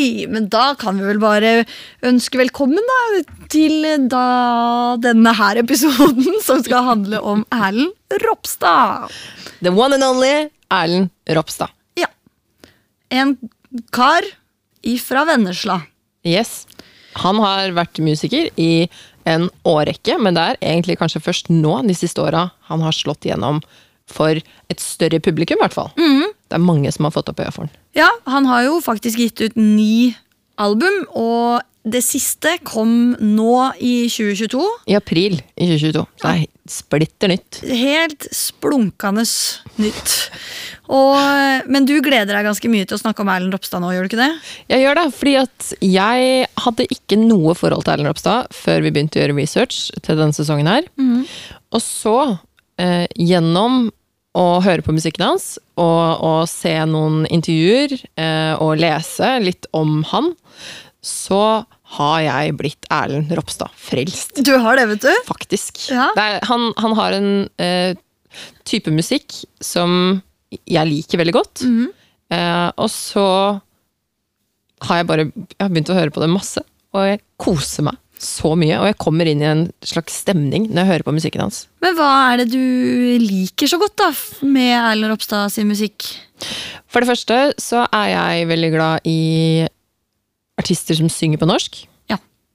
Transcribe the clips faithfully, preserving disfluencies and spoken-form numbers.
Nei, men da kan vi vel bare ønske velkommen da, til da denne her episoden som skal handle om Erlend Ropstad. The one and only Erlend Ropstad. Ja, en kar ifra Vennesla. Yes. Han har vært musiker i en årrekke, men det er egentlig kanskje først nå, de siste årene, han har slått igjennom for et større publikum i hvert fall. Mm. Det er mange som har fått opp øya for han. Ja, han har jo faktisk gitt ut ni album, og det siste kom nå i tjue tjueto. I april i tjue tjueto. Det er splitter nytt. Helt splunkende nytt. Og, men du gleder deg ganske mye til å snakke om Erlend Ropstad nå, gjør du ikke det? Jeg gjør det, fordi at jeg hadde ikke noe forhold til Erlend Ropstad før vi begynte å gjøre research til denne sesongen her. Mm. Og så, eh, gjennom å høre på musikken hans, og, og se noen intervjuer, eh, og lese litt om han, så har jeg blitt Erlend Ropstad frelst. Du har det, vet du? Faktisk. Ja. Det er, han, han har en eh, type musikk som jeg liker veldig godt. Mm. Eh, og så har jeg bare jeg har begynt å høre på det masse, og jeg koser meg så mye, og jeg kommer inn i en slags stemning når jeg hører på musikken hans. Men hva er det du liker så godt da, med Erlend Ropstad sin musikk? For det første så er jeg veldig glad i artister som synger på norsk. Ja.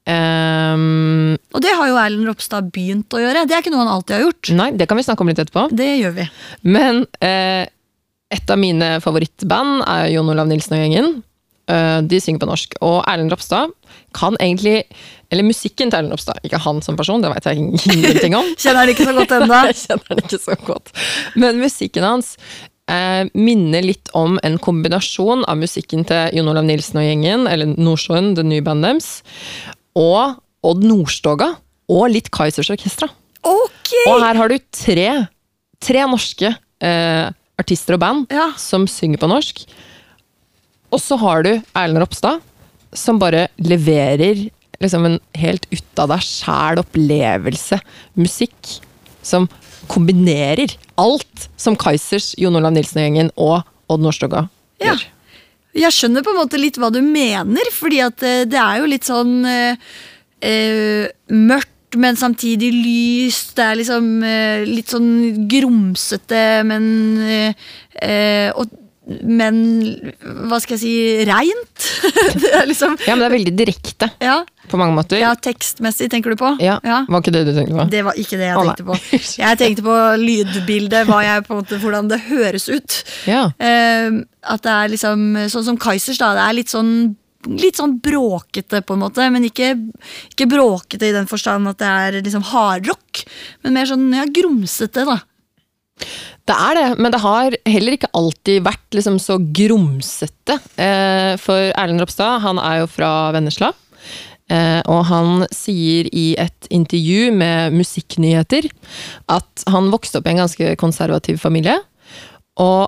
Um, Og det har jo Erlend Ropstad begynt å gjøre. Det er ikke noe han alltid har gjort. nei, det kan vi snakke om litt etterpå. Det gjør vi. Men eh, et av mine favorittband er Jon Olav Nilsen og gjengen. Uh, de synger på norsk. Og Erlend Ropstad kan egentlig, eller musikken til Erlend Ropstad, ikke han som person, det vet jeg ingenting om. Kjenner han ikke så godt enda? Jeg kjenner han ikke så godt. Men musikken hans eh, minner litt om en kombinasjon av musikken til Jon Olav Nilsen og gjengen, eller Nordsjøen, det nye bandet deres, og Odd Nordstoga, og litt Kaizers Orkestra. Ok! Og her har du tre, tre norske eh, artister og band Ja. som synger på norsk. Og så har du Erlend Ropstad, som bare leverer liksom en helt ut av deg selv opplevelse. Musikk som kombinerer alt som Kaizers, Jon Olav Nilsen og gjengen og Odd Nordstoga Ja. gjør. Jeg skjønner på en måte litt hva du mener, fordi at eh, det er jo litt sånn eh, eh, mørkt, men samtidig lyst. Det er liksom eh, litt sånn grumsete, men eh, eh, og men, hva skal jeg si, reint? Det er liksom... Ja, men det er veldig direkte Ja, på mange måter. ja, tekstmessig tenker du på? Ja, var ikke det du tenkte på? Det var ikke det jeg Å, nei. tenkte på. Jeg tenkte på lydbildet, hva jeg, på en måte, hvordan det høres ut. Ja. Eh, at det er liksom, sånn som Kaizers da, det er litt sånn, litt sånn bråkete på en måte, men ikke, ikke bråkete i den forstand at det er liksom hardrock, men mer sånn, ja, grumsete da. Det er det, men det har heller ikke alltid vært liksom så grumsete. Eh, for Erlend Ropstad, han er jo fra Vennesla, eh, og han sier i et intervju med Musikknyheter at han vokste opp i en ganske konservativ familie, og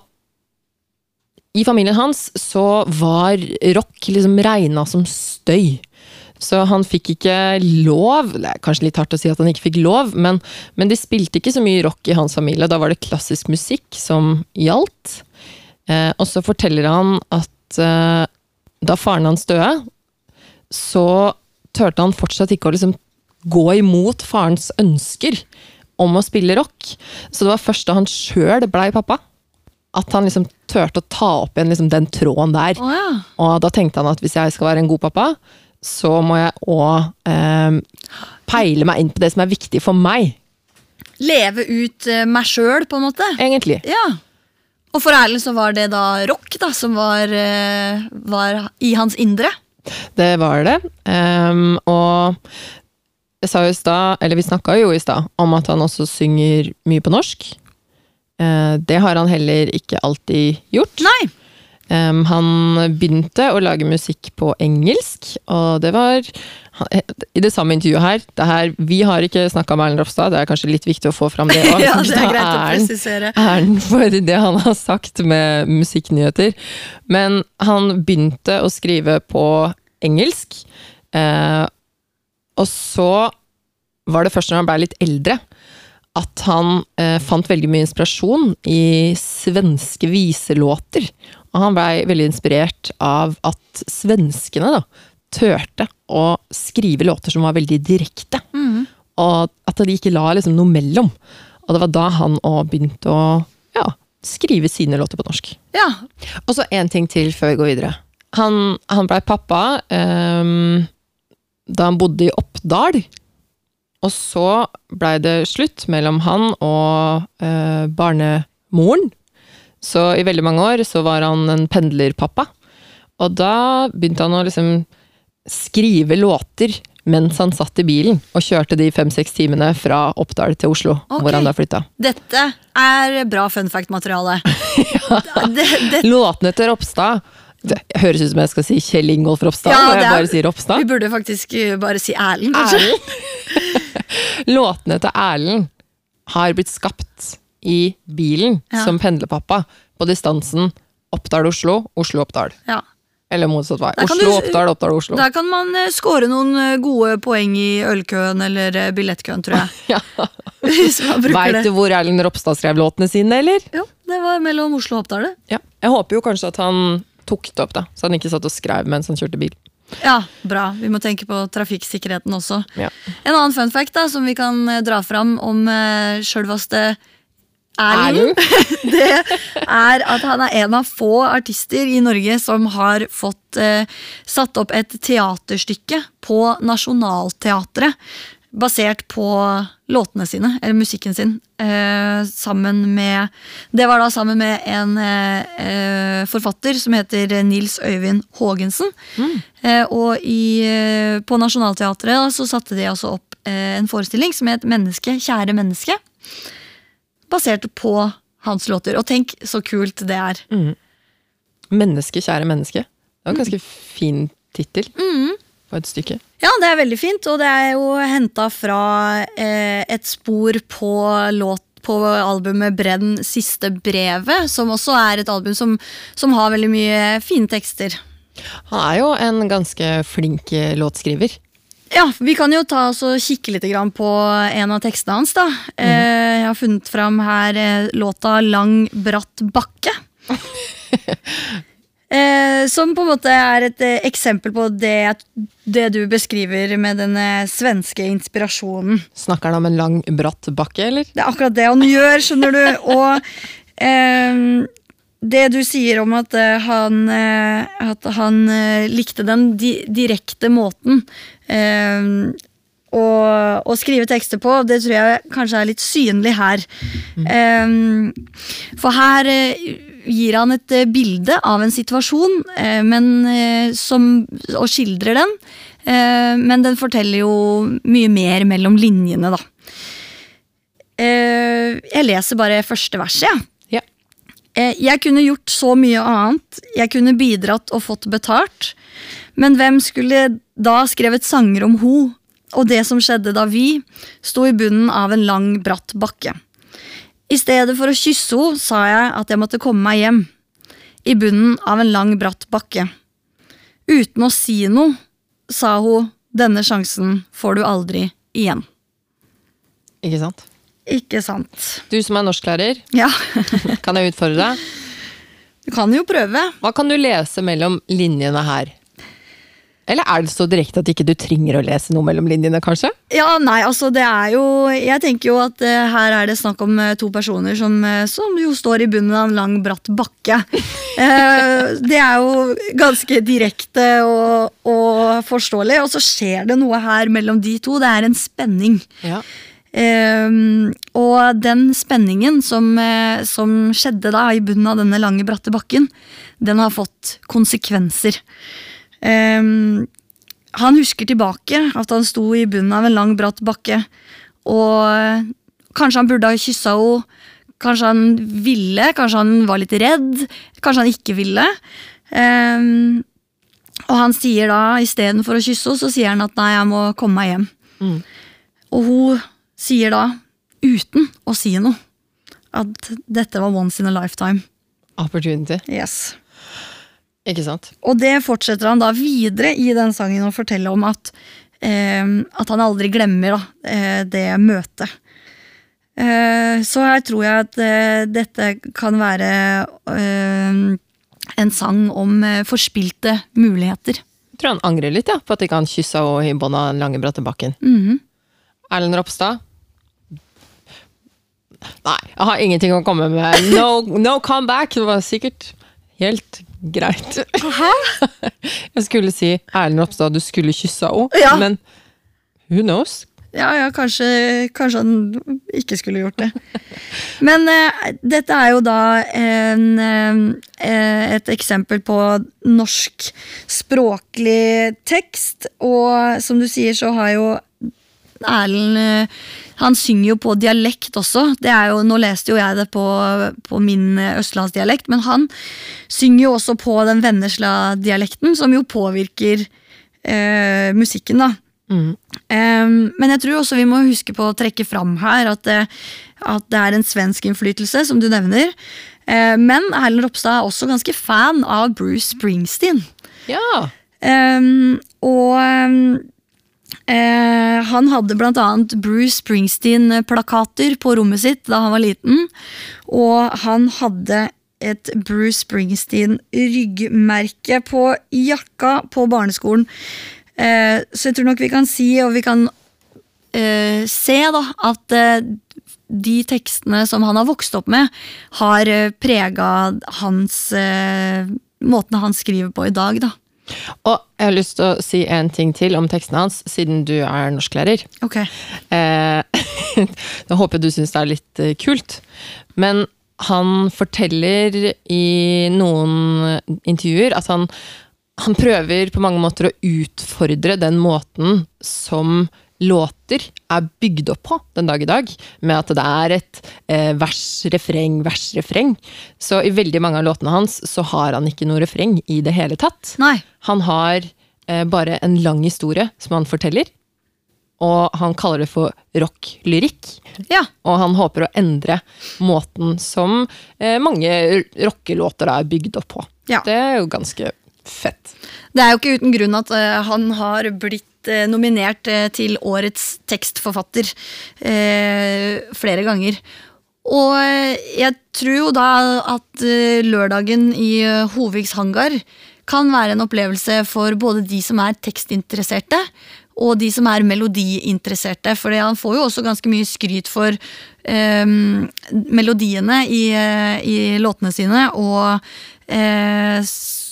i familien hans så var rock liksom regnet som støy. Så han fikk ikke lov, det er kanskje litt hardt å si at han ikke fikk lov, men, men de spilte ikke så mye rock i hans familie, da var det klassisk musikk som gjaldt. Eh, og så forteller han at eh, da faren hans døde, så tørte han fortsatt ikke å liksom gå imot farens ønsker om å spille rock. Så det var først da han selv ble pappa, at han liksom tørte å ta opp igjen liksom den tråden der. Å ja. Og da tenkte han at hvis jeg skal være en god pappa, så må jeg også eh, peile meg inn på det som er viktig for meg. Leve ut eh, meg selv på en måte. Egentlig. Ja. Og for Erlend så var det da rock da, som var, eh, var i hans indre. Det var det. Um, og jeg sa jo i stad, eller vi snakket jo i stad, om at han også synger mye på norsk. Uh, det har han heller ikke alltid gjort. Nei. Um, han begynte å lage musikk på engelsk, og det var i det samme intervjuet her, det her vi har ikke snakket om Erlend Ropstad, det er kanskje litt viktig å få fram det også. Ja, det er greit å presisere. Æren for det han har sagt med musikknyheter. Men han begynte å skrive på engelsk, eh, og så var det først når han ble litt eldre, at han eh, fant veldig mye inspirasjon i svenske viselåter. Og han ble veldig inspirert av at svenskene da, tørte å skrive låter som var veldig direkte. Mm. Og at de ikke la liksom, noe mellom. Og det var da han også begynte å ja, skrive sine låter på norsk. Ja. Og så en ting til før vi går videre. Han, han ble pappa um, da han bodde i Oppdal. Og så ble det slutt mellom han og uh, barnemoren. Så i veldig mange år så var han en pendlerpappa. Og da begynte han å liksom skrive låter mens han satt i bilen og kjørte de fem-seks timene fra Oppdal til Oslo, okay. Hvor han da flyttet. Dette er bra fun fact-materiale. Ja. det, det... Låtene til Ropstad. Det høres ut som jeg skal si Kjell Ingolf Ropstad, ja, når jeg bare sier Ropstad. Vi burde faktisk bare si Erlend, kanskje. Erlend. Låtene til Erlend har blitt skapt i bilen ja. Som pendlerpappa på distansen Oppdal-Oslo, Oslo-Oppdal. Ja. Eller motsatt vei. Oslo-Oppdal, Oppdal-Oslo. Der kan man score noen gode poeng i ølkøen eller billettkøen, tror jeg. Ja. Vet du hvor Erlend Ropstad skrev låtene sine, eller? Jo, det var mellom Oslo og Oppdal. Ja. Jeg håper jo kanskje at han tok det opp da, så han ikke satt og skrev mens han kjørte bil. Ja, bra. Vi må tenke på trafikksikkerheten også. Ja. En annen fun fact da, som vi kan dra fram om uh, selveste Erlend, det er at han er en av få artister i Norge som har fått uh, satt opp et teaterstykke på Nationaltheatret, basert på låtene sine, eller musikken sin, uh, sammen med, det var da sammen med en uh, forfatter som heter Nils Øyvind Haagensen. Mm. Uh, og i, uh, på Nationaltheatret da, så satte de altså opp uh, en forestilling som het Menneske, kjære menneske, basert på hans låter. Og tenk så kult det er. Mm. Menneske, kjære menneske. Det var en ganske mm. fin titel mm. på et stykke. Ja, det er veldig fint, og det er jo hentet fra eh, et spor på låt på albumet Brenn siste brevet, som også er et album som, som har veldig mye fine tekster. Han er jo en ganske flink låtskriver. Ja, vi kan jo ta oss og kikke litt grann på en av tekstene hans da. Mm. Eh, jeg har funnet fram her eh, låta Lang bratt bakke. eh, som på en måte er et eh, eksempel på det, det du beskriver med den svenske inspirasjonen. Snakker han om en lang bratt bakke, eller? Det er akkurat det han gjør, skjønner du. Og eh, det du sier om at uh, han, uh, at han uh, likte den di direkte måten uh, å, å skrive tekster på, det tror jeg kanskje er litt synlig her. Mm. Um, for her uh, gir han et uh, bilde av en situasjon, uh, men, uh, som, og skildrer den, uh, men den forteller jo mye mer mellom linjene da. Uh, jeg leser bare første verset, ja. Jeg kunne gjort så mye annet, jeg kunne bidratt og fått betalt, men hvem skulle da skrevet sanger om ho, og det som skjedde da vi stod i bunnen av en lang, bratt bakke. I stedet for å kysse ho, sa jeg at jeg måtte komme meg hjem, i bunnen av en lang, bratt bakke. Uten å si noe, sa hun, denne sjansen får du aldri igjen. Ikke sant? Ikke sant. Du som er norsklærer, ja. Kan jeg utfordre deg? Du kan jo prøve. Hva kan du lese mellom linjene her? Eller er det så direkte at ikke du trenger å lese noe mellom linjene, kanskje? Ja, nei, altså det er jo, jeg tenker jo at uh, her er det snakk om uh, to personer som, uh, som jo står i bunnen av en lang, bratt bakke. uh, det er jo ganske direkte og, og forståelig, og så skjer det noe her mellom de to, det er en spenning. Ja. Um, og den spenningen som, uh, som skjedde da i bunnen av denne lange bratte bakken, den har fått konsekvenser. Um, han husker tilbake at han sto i bunnen av en lang bratt bakke, og kanskje han burde ha kysset henne, kanskje han ville, kanskje han var litt redd, kanskje han ikke ville. Um, og han sier da, i stedet for å kysse henne, så sier han at nei, jeg må komme meg hjem. Mm. Og hun sier da, uten å si noe, at dette var once in a lifetime. Opportunity. Yes. Ikke sant? Og det fortsetter han da videre i den sangen å fortelle om at, eh, at han aldri glemmer da, eh, det møtet. Eh, så her tror jeg at eh, dette kan være eh, en sang om eh, forspilte muligheter. Jeg tror han angrer litt, ja, på at ikke han kyssa og i bånd av den lange bratte bakken. Mhm. Erlend Ropstad? Nei, jeg har ingenting å komme med. No, no comeback, det var sikkert helt greit. Hæ? Jeg skulle si, Erlend Ropstad, du skulle kyssa også, Ja. men who knows? Ja, ja, kanskje, kanskje han ikke skulle gjort det. Men eh, dette er jo da en, eh, et eksempel på norsk språklig tekst, og som du sier så har jo Erlend, eh, han synger jo på dialekt også. Det er jo, nå leste jo jeg det på, på min østlandsdialekt, men han synger jo også på den Vennesla-dialekten, som jo påvirker eh, musikken da. Mm. Um, men jeg tror også vi må huske på å trekke fram her at det, at det er en svensk innflytelse, som du nevner. Uh, men Erlend Ropstad er også ganske fan av Bruce Springsteen. Ja. Um, og um, uh, han hadde blant annet Bruce Springsteen-plakater på rommet sitt da han var liten. Og han hadde et Bruce Springsteen-ryggmerke på jakka på barneskolen. Eh, så jeg tror nok vi kan si, og vi kan eh, se da, at eh, de tekstene som han har vokst opp med, har eh, preget hans, eh, måten han skriver på i dag da. Og jeg har lyst til å si en ting til om teksten hans, siden du er norsklærer. Ok. Eh, jeg håper du synes det er litt eh, kult, men han forteller i noen intervjuer at han Han prøver på mange måter å utfordre den måten som låter er bygd opp på den dag i dag, med at det er et eh, vers, refreng, vers, refreng. Så i veldig mange av låtene hans så har han ikke noe refreng i det hele tatt. Nei. Han har eh, bare en lang historie som han forteller, og han kaller det for rock-lyrikk. Ja. Og han håper å endre måten som eh, mange rockelåter er bygd opp på. Ja. Det er jo ganske fett. Det er jo ikke uten grunn at uh, han har blitt uh, nominert uh, til årets tekstforfatter uh, flere ganger. Og uh, jeg tror jo da at uh, lørdagen i uh, Hovigs hangar kan være en opplevelse for både de som er tekstinteresserte og de som er melodiinteresserte, for han får jo også ganske mye skryt for um, melodiene i, uh, i låtene sine, og uh,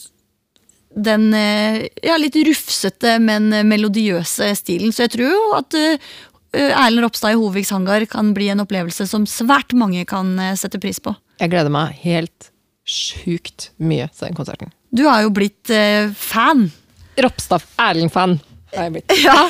den ja, litt rufsete, men melodiøse stilen. Så jeg tror jo at uh, Erlend Ropstad i Hovigs hangar kan bli en opplevelse som svært mange kan uh, sette pris på. Jeg gleder meg helt sjukt mye til den konserten. Du har jo blitt uh, fan. Ropstad, Erlend-fan. har jeg blitt. Ja.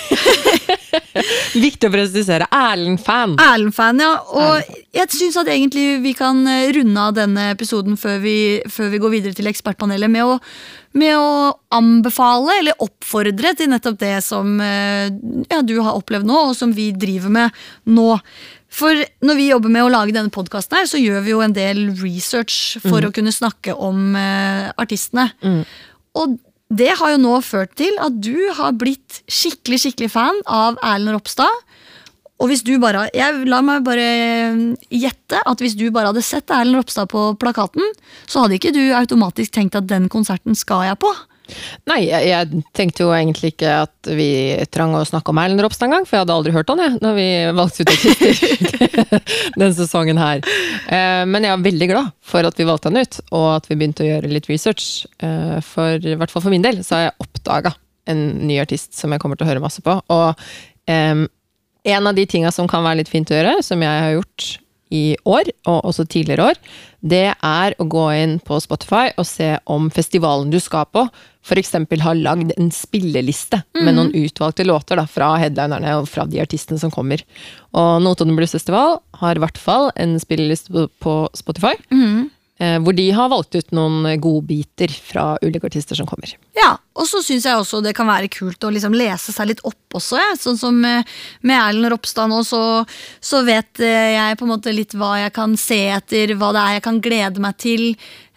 Viktig å presisere. Erlend-fan. Erlend-fan, ja. Og jeg synes at egentlig vi kan runde av denne episoden før vi, før vi går videre til ekspertpanelet med å, med å anbefale eller oppfordre til nettopp det som ja, du har opplevd nå, og som vi driver med nå. For når vi jobber med å lage denne podcasten her, så gjør vi jo en del research for mm. å kunne snakke om uh, artistene. Mm. Og det har jo nå ført til at du har blitt skikkelig, skikkelig fan av Erlend Ropstad. Og hvis du bare, jeg la meg bare gjette at hvis du bare hadde sett Erlend Ropstad på plakaten, så hadde ikke du automatisk tenkt at den konserten skal jeg på. Nei, jeg, jeg tenkte jo egentlig ikke at vi trang å snakke om Erlend Ropstad en gang, for jeg hadde aldri hørt han, jeg, når vi valgte ut artister den sesongen her. Eh, men jeg er veldig glad for at vi valgte han ut, og at vi begynte å gjøre litt research. Eh, for i hvert fall for min del, så har jeg oppdaget en ny artist som jeg kommer til å høre masse på. Og eh, en av de tingene som kan være litt fint å gjøre, som jeg har gjort i år, og også tidligere år, det er å gå inn på Spotify og se om festivalen du skal på for eksempel har lagd en spilleliste mm. med noen utvalgte låter da, fra headlinerne og fra de artistene som kommer. Og Notodden Blues Festival har i hvert fall en spilleliste på, på Spotify, mm. eh, hvor de har valgt ut noen godbiter fra ulike artister som kommer. Ja, og så synes jeg også det kan være kult å liksom lese seg litt opp også, ja. Sånn som med Erlend Ropstad nå, så, så vet jeg på en måte litt hva jeg kan se etter, hva det er jeg kan glede meg til.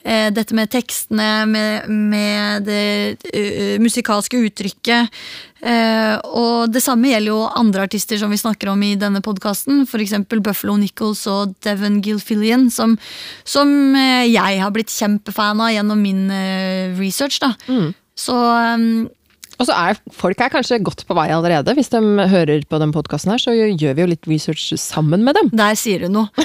eh, dette med tekstene, med, med det uh, musikalske uttrykket. Eh, og det samme gjelder jo andre artister som vi snakker om i denne podcasten, for eksempel Buffalo Nichols og Devon Gilfillian, som, som eh, jeg har blitt kjempefan av gjennom min eh, research. Da. Mm. Så... Um, Og så er folk er kanskje godt på vei allerede. Hvis de hører på den podcasten her, så gjør vi jo litt research sammen med dem. Der sier du noe.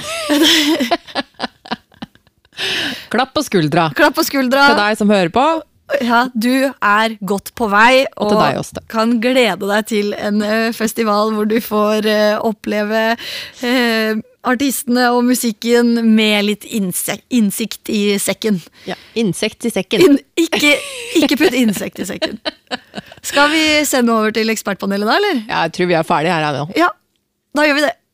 Klapp på skuldra. Klapp på skuldra. Til deg som hører på. Ja, du er godt på vei, og, og også, kan glede deg til en uh, festival hvor du får uh, oppleve uh, artistene og musikken med litt insek- innsikt i sekken. Ja, insekt i sekken. In, ikke, ikke putt insekt i sekken. Skal vi sende over til ekspertpanelet da, eller? Ja, jeg tror vi er ferdige her nå. Ja, da gjør vi det.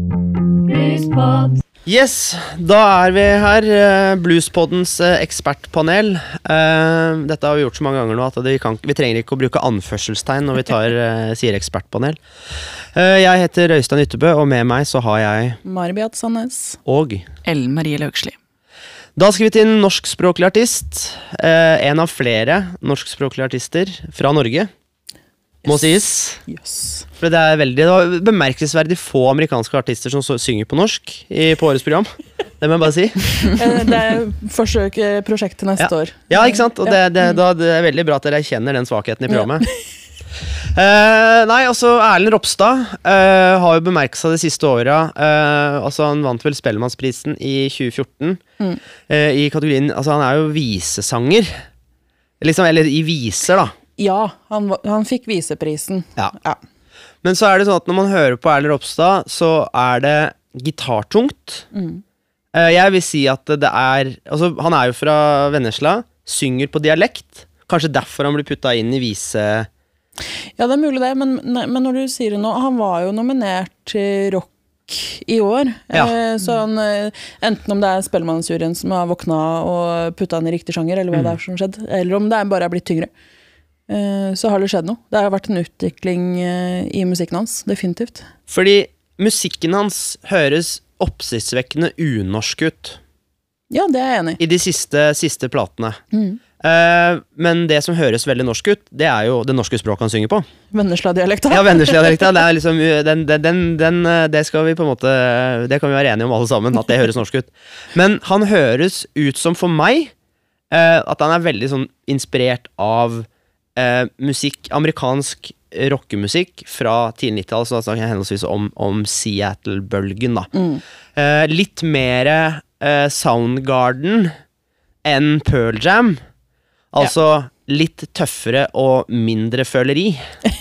Bluespod. Yes, da er vi her, Bluespoddens ekspertpanel. Dette har vi gjort så mange ganger nå at vi, kan, vi trenger ikke å bruke anførselstegn når vi tar, sier ekspertpanel. Jeg heter Øystein Ytterbø, og med meg så har jeg Mari Beat Sandnes og Ellen Marie Løksli. Da skal vi til en norskspråklig artist. En av flere norskspråklige artister fra Norge, må yes. sies. Yes. For det er veldig det var bemerkelsesverdig få amerikanske artister som så, synger på norsk i, på årets program. Det må jeg bare si. Det er forsøk prosjekt til neste ja. år. Ja, ikke sant? Og det, det, da, det er veldig bra at dere kjenner den svakheten i programmet. Ja. uh, nei, altså Erlend Ropstad uh, har jo bemerket seg det siste året. Uh, altså Han vant vel Spellemannsprisen i tjue fjorten. Mm. Uh, I kategorien, altså han er jo visesanger. Liksom, eller i viser da. Ja, han, han fikk viseprisen. Ja. ja. Men så er det sånn at når man hører på Erlend Ropstad, så er det gitartungt. Mm. Jeg vil si at det er altså, han er jo fra Vennesla, synger på dialekt. Kanskje derfor han blir puttet inn i vise... Ja, det er mulig det, men, men når du sier det nå, han var jo nominert til rock i år. Ja. Så han, enten om det er Spellemannsjuryen som har våkna og puttet han i riktig sjanger, eller hva mm. det er som skjedd, eller om det bare er blitt tyngre. Så har det skjedd noe. Det har vært en utvikling i musikken hans, definitivt. Fordi musikken hans høres oppsiktsvekkende unorsk ut. Ja, det er jeg enig i. I de siste, siste platene. Mm. Uh, men det som høres veldig norsk ut, det er jo det norske språket han synger på. Vennesla-dialekta. Ja, Vennesla-dialekta. Det er liksom, den, den, den, det skal vi på en måte, det kan vi være enige om alle sammen, at det høres norsk ut. Men han høres ut som for meg, uh, at han er veldig sånn inspirert av Uh, musikk, amerikansk rockemusikk fra tidlig nittitall, så da snakker jeg henholdsvis om, om Seattle-bølgen da. Mm. Uh, litt mer uh, Soundgarden enn Pearl Jam. Altså ja. Litt tøffere og mindre føleri.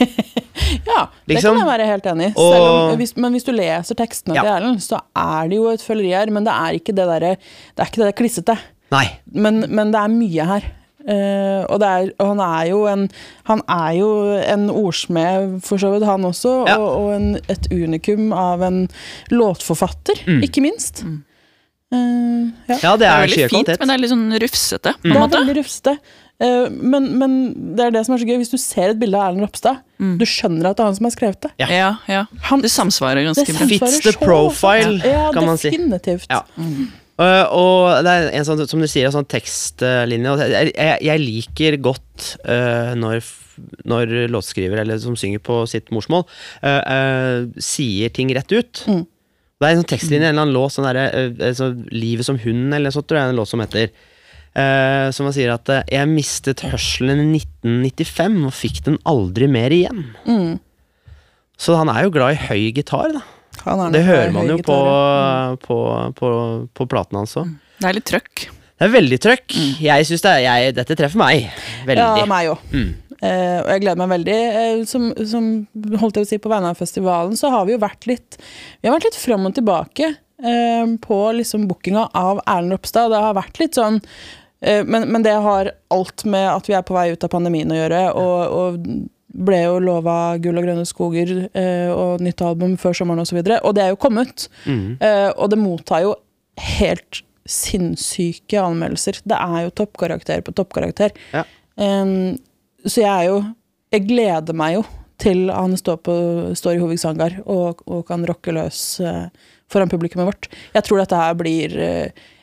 Ja, det liksom. Kan jeg være helt enig i. Og... Hvis, men hvis du leser tekstene ja. Til Erlend, så er det jo et føleri her, men det er ikke det der, det er ikke det der klissete. Nei. Men, men det er mye her. Uh, og, det er, og han er jo en han er jo en ordsmed for så vidt han også, ja. og, og en, et unikum av en låtforfatter, mm. ikke minst. Mm. Uh, ja. ja, det er, det er veldig fint, kvalitet. Men det er litt sånn rufsete. Mm. Det er veldig rufsete. Uh, men, men det er det som er så gøy. Hvis du ser et bilde av Erlend Ropstad, mm. du skjønner at det er han som har skrevet det. Ja, ja, ja. Han, det samsvarer ganske bra. Fits the profile, ja, kan man si. Ja, definitivt. Ja. Mm. Uh, og det er en sånn, som du sier, en sånn tekstlinje. Jeg, jeg, jeg liker godt uh, når, når låtskriver, eller som synger på sitt morsmål, uh, uh, sier ting rett ut. Mm. Det er en sånn tekstlinje, en eller annen låt, sånn der, uh, så, Livet som hunden, eller sånt, tror jeg er en låt som heter. Uh, som man sier at uh, jeg mistet hørselen i nitten nittifem, og fikk den aldri mer igjen. Mm. Så han er jo glad i høy gitar, da. Det hører man jo på, på, på, på platen hans også. Det er litt trøkk. Det er veldig trøkk. Mm. Jeg synes det er, jeg, dette treffer meg veldig. Ja, meg også. Mm. Eh, og jeg gleder meg veldig. Eh, som, som holdt jeg å si på vegne av festivalen, så har vi jo vært litt, vi har vært litt frem og tilbake eh, på liksom bookinga av Erlend Ropstad. Det har vært litt sånn, eh, men, men det har alt med at vi er på vei ut av pandemien å gjøre, og, og ble jo lovet Gull og grønne skoger eh, og nytt album før sommeren og så videre, og det er jo kommet. Mm. Eh, og det mottar jo helt sinnssyke anmeldelser. Det er jo toppkarakter på toppkarakter. Ja. Um, så jeg er jo, jeg gleder meg jo til han står, på, står i Hovigsangar og, og kan rocke løs uh, foran publikummet vårt. Jeg tror dette her blir uh,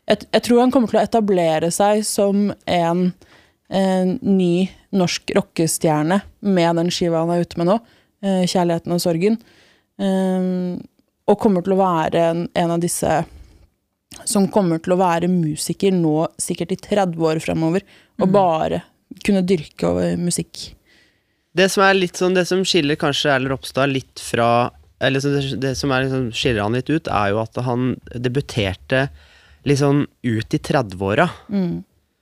jeg, jeg tror han kommer til å etablere seg som en, en ny norsk rockestjerne med den skiva han er ute med nå, eh, Kjærligheten og sorgen. Um, og kommer til å være en, en av disse som kommer til å være musiker nå sikkert i tretti år fremover, og bare kunne dyrke over musikk. Det som er litt sånn, det som skiller kanskje Erlend Ropstad litt fra, eller det, det som er liksom, skiller han litt ut, er jo at han debuterte litt sånn ut i tretti-åra. Mm.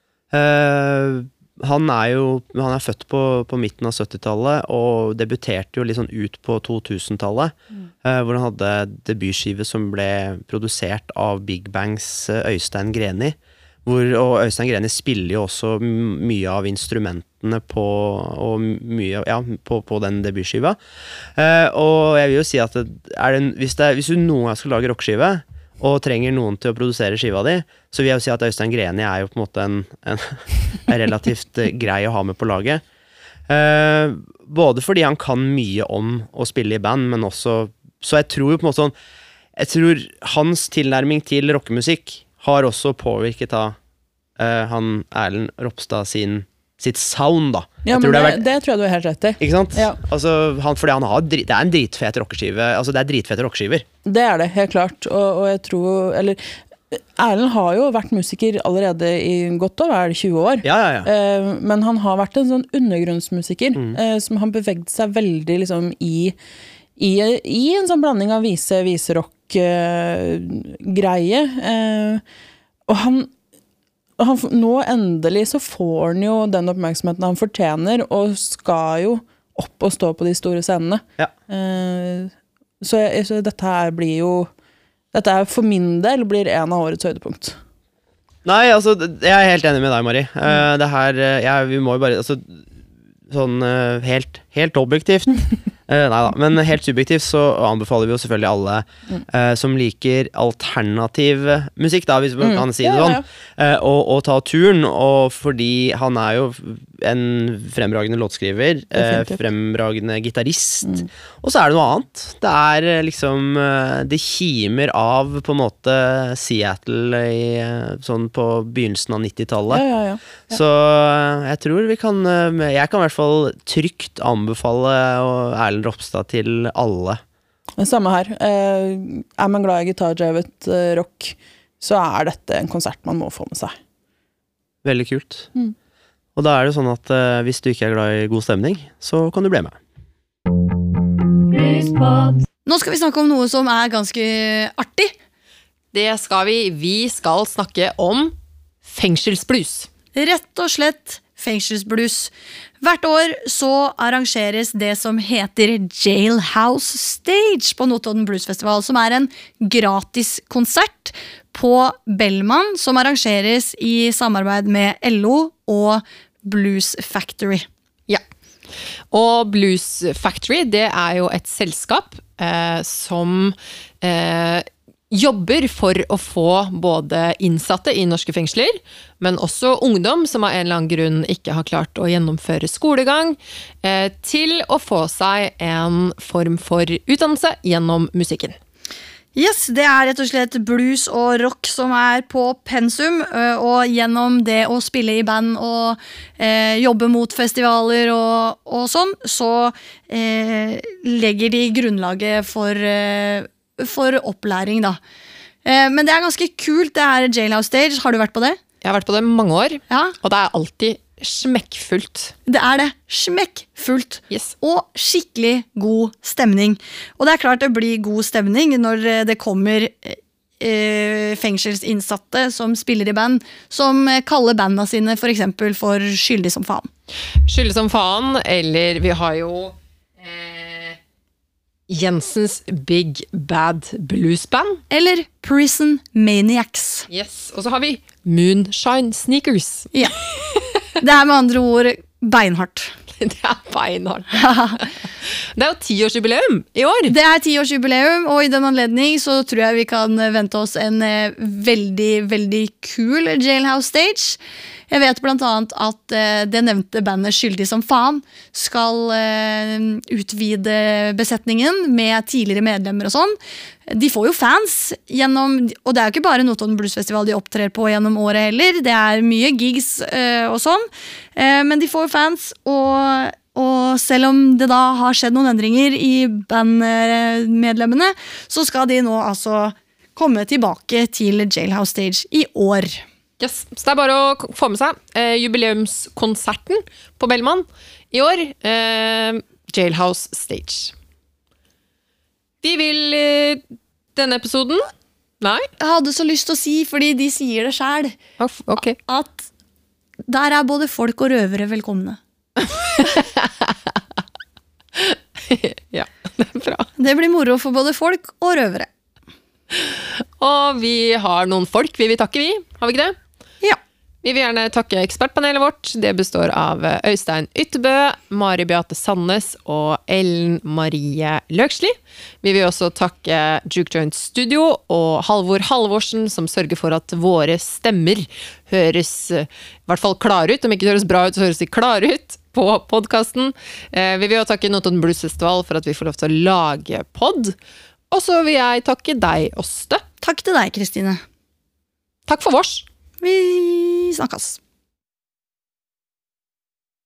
Uh, han er jo, han er født på, på midten av syttitallet, og debuterte jo litt sånn ut på totusentallet, mm. uh, hvor han hadde debutskive som ble produsert av Big Bangs Øystein Greni, hvor, og Øystein Greni spiller jo også mye av instrumentene på, og mye, ja, på, på den debutskiva. Uh, og jeg vil jo si at det, er det, hvis, det, hvis du noen gang skal lage rockskive, og trenger noen til å produsere skiva di, så vil jeg jo si at Øystein Greni er jo på en måte en, en, en relativt grei å ha med på laget. Uh, både fordi han kan mye om å spille i band, men også, så jeg tror jo på en måte sånn, jeg tror hans tilnærming til rockemusikk har også påvirket av uh, han Erlend Ropstad sin sitt sound da. Ja, men det, det, vært, det tror jeg du er helt rett i. Ikke sant? Ja. Altså, han, fordi han har, det er en dritfet rockeskive, altså det er dritfete rockeskiver. Det er det, helt klart, og, og jeg tror, eller Erlend har jo vært musiker allerede i godt over tjue år, ja, ja, ja. Eh, men han har vært en sånn undergrunnsmusiker, mm. eh, som har beveget seg veldig liksom i, i, i en sånn blanding av vise, viserock eh, greie, eh, og han Han, nå endelig så får han jo den oppmerksomheten han fortjener, og skal jo opp og stå på de store scenene. Ja. Eh, så, jeg, så dette her blir jo, dette er for min del blir en av årets høydepunkt. Nei, altså, jeg er helt enig med deg, Marie. Mm. Uh, det her, jeg, vi må jo bare, altså, sånn uh, helt, helt objektivt, uh, nei da, men helt subjektivt så anbefaler vi jo selvfølgelig alle uh, som liker alternativ musikk, da, hvis man mm. kan si det sånn, ja, ja. Uh, og, og ta turen, og fordi han er jo en fremragende låtskriver, uh, fremragende gitarist, mm. og så er det noe annet. Det er liksom, uh, det kimer av på en måte Seattle i, uh, sånn på begynnelsen av nittitallet. Ja, ja, ja. Ja. Så uh, jeg tror vi kan, uh, jeg kan i hvert fall trygt anbefale Erlend Ropstad til alle. Det samme her. Eh, er man glad i gitardrevet eh, rock, så er dette en konsert man må få med seg. Veldig kult. Mm. Og da er det sånn at eh, hvis du ikke er glad i god stemning, så kan du bli med. Nå skal vi snakke om noe som er ganske artig. Det skal vi. Vi skal snakke om fengselsblues. Rett og slett fengselsblues. Hvert år så arrangeres det som heter Jailhouse Stage på Notodden Blues Festival, som er en gratis konsert på Bellman, som arrangeres i samarbeid med L O og Blues Factory. Ja, og Blues Factory, det er jo et selskap eh, som eh, jobber for å få både innsatte i norske fengsler, men også ungdom som av en eller annen grunn ikke har klart å gjennomføre skolegang, eh, til å få seg en form for utdannelse gjennom musikken. Yes, det er rett og slett blues og rock som er på pensum, og gjennom det å spille i band og eh, jobbe mot festivaler og, og sånn, så eh, legger de grunnlaget for eh, for opplæring da. Eh, men det er ganske kult, det her Jailhouse Stage. Har du vært på det? Jeg har vært på det mange år, ja. Og det er alltid smekkfullt. Det er det. Smekkfullt. Yes. Og skikkelig god stemning. Og det er klart det blir god stemning når det kommer eh, fengselsinnsatte som spiller i band, som kaller bandene sine for eksempel for skyldig som faen. Skyldig som faen, eller vi har jo eh, Jensens Big Bad Blues Band. Eller Prison Maniacs. Yes, og så har vi Moonshine Sneakers. Ja, det er med andre ord beinhardt. Det er beinhardt. Det er jo tiårsjubileum i år. Det er tiårsjubileum, og i den anledning så tror jeg vi kan vente oss en veldig, veldig kul Jailhouse Stage. Jeg vet blant annet at eh, det nevnte bandet Skyldig som faen skal eh, utvide besetningen med tidligere medlemmer og sånn. De får jo fans gjennom, og det er jo ikke bare Notodden Bluesfestival de opptrer på gjennom året heller, det er mye gigs eh, og sånn, eh, men de får fans, og Og selv om det da har skjedd noen endringer i bandmedlemmene, så skal de nå altså komme tilbake til Jailhouse Stage i år. Yes. Så det er bare å få med seg eh, jubileumskonserten på Bellman i år. Eh, Jailhouse Stage. Vi vil eh, denne episoden... Nei? Jeg hadde så lyst til å si, fordi de sier det selv, Ok. at der er både folk og røvere velkomne. Ja, det er bra. Det blir moro for både folk og røvere. Og vi har noen folk vi vil takke, vi. Har vi ikke det? Ja. Vi vil gjerne takke ekspertpanelet vårt. Det består av Øystein Ytterbø, Mari Beate Sandnes og Ellen Marie Løksli. Vi vil også takke Juke Joint Studio og Halvor Halvorsen, som sørger for at våre stemmer høres i hvert fall klare ut. Om ikke det høres bra ut, så høres de klare ut på podcasten. Eh, vi vil også takke Notodden Blues Festival for at vi får lov til å lage podd. Og så vil jeg takke deg, Åste. Takk til deg, Kristine. Takk for vårs. Vi snakkes.